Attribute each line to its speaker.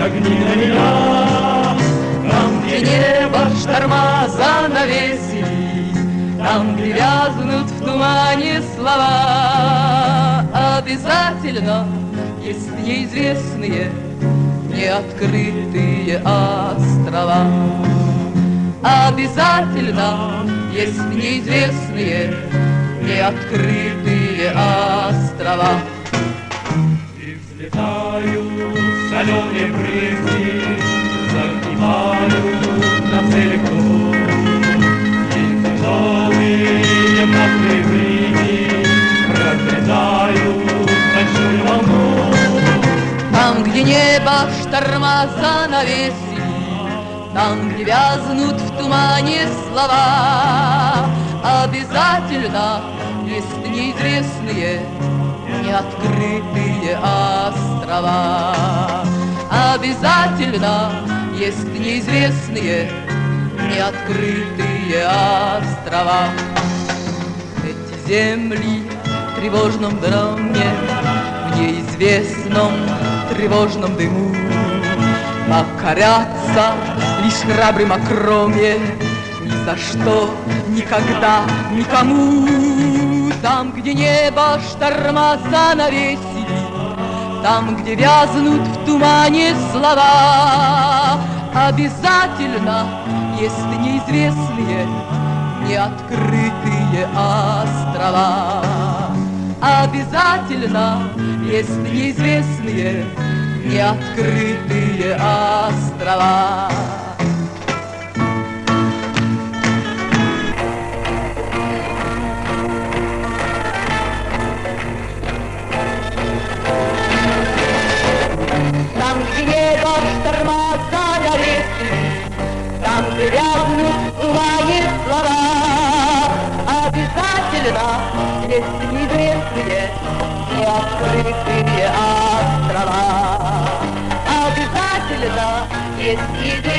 Speaker 1: взгляни на меня. Там, где небо шторма занавесили, там, где вязнут в тумане слова, обязательно есть неизвестные, неоткрытые острова. Обязательно есть неизвестные, неоткрытые острова. И взлетают соленые брызги, загибают на целику, и тяжелые мокрые брызги разрезают ночную волну. Там, где небо шторма занавесили, там, где вязнут в тумане слова, обязательно есть неизвестные, неоткрытые острова. Обязательно есть неизвестные, неоткрытые острова. Эти земли в тревожном дроме, в неизвестном тревожном дыму покорятся лишь храбрым окроме, ни за что, никогда, никому. Там, где небо шторма занавесили, там, где вязнут в тумане слова, обязательно есть неизвестные, неоткрытые острова. Обязательно есть неизвестные, неоткрытые острова. Там, где небо шторма занавесили, там, где вязнут в тумане слова, обязательно есть неизвестные, неоткрытые острова. Обязательно есть неизвестные,